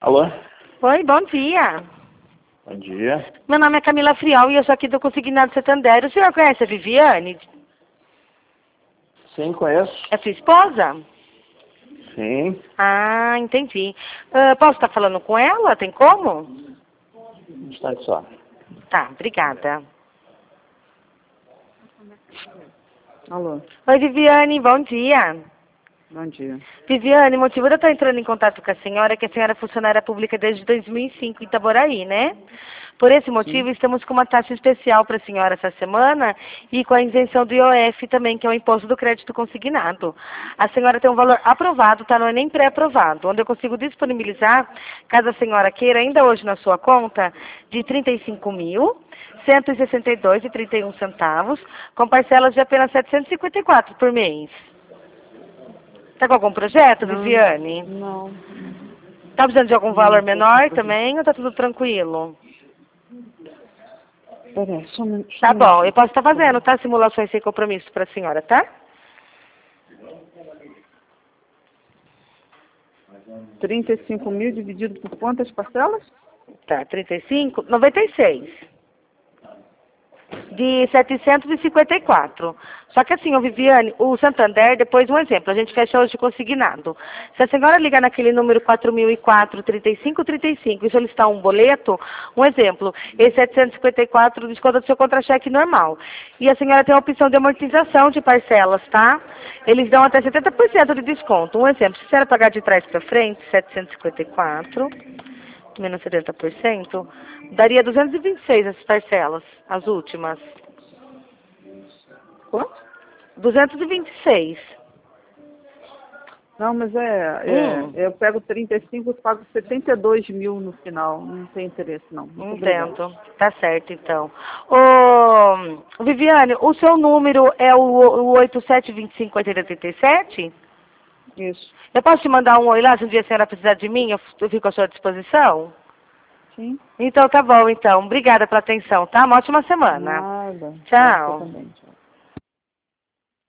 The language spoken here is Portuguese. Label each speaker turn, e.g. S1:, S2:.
S1: Alô?
S2: Oi, bom dia.
S1: Bom dia.
S2: Meu nome é Camila Frial e eu sou aqui do Consignado Santander. O senhor conhece a Viviane?
S1: Sim, conheço.
S2: É sua esposa?
S1: Sim.
S2: Ah, entendi. Posso estar falando com ela? Tem como?
S1: Um instante só.
S2: Tá, obrigada.
S3: Alô,
S2: Oi, Viviane, bom dia.
S3: bom dia.
S2: Viviane, o motivo de eu estar entrando em contato com a senhora é que a senhora é funcionária pública desde 2005 em Itaboraí, né? Por esse motivo, estamos com uma taxa especial para a senhora essa semana e com a isenção do IOF também, que é o Imposto do Crédito Consignado. A senhora tem um valor aprovado, tá? Não é nem pré-aprovado, onde eu consigo disponibilizar, caso a senhora queira, ainda hoje na sua conta, de R$ 35.162,31, com parcelas de apenas R$ 754 por mês. Tá com algum projeto, Viviane?
S3: Não.
S2: Tá precisando de algum
S3: Não,
S2: valor
S3: tô
S2: menor
S3: sem
S2: também ou tá tudo tranquilo?
S3: Peraí, só um minuto.
S2: Tá bom, eu posso estar fazendo, tá? Simulações sem compromisso para a senhora, tá?
S3: 35 mil dividido por quantas parcelas?
S2: Tá, 35, 96. De 754. Só que assim, ô Viviane, o Santander, depois um exemplo, a gente fecha hoje consignado. Se a senhora ligar naquele número 4004 3535 e solicitar um boleto, um exemplo, esse 754 desconta do seu contra-cheque normal. E a senhora tem a opção de amortização de parcelas, tá? Eles dão até 70% de desconto. Um exemplo, se a senhora pagar de trás para frente, 754 menos 70%, daria 226 as parcelas, as últimas.
S3: Quanto?
S2: 226.
S3: Não, mas eu pego 35 e pago 72 mil no final. Não tem interesse, não. Muito obrigada.
S2: Entendo. Tá certo, então. Ô, Viviane, o seu número é o 87258087?
S3: Isso.
S2: Eu posso te mandar um oi lá, se um dia a senhora precisar de mim, eu fico à sua disposição?
S3: Sim.
S2: Então, tá bom, então. Obrigada pela atenção, tá? Uma ótima semana.
S3: Nada.
S2: Tchau.
S3: Você também. Tchau.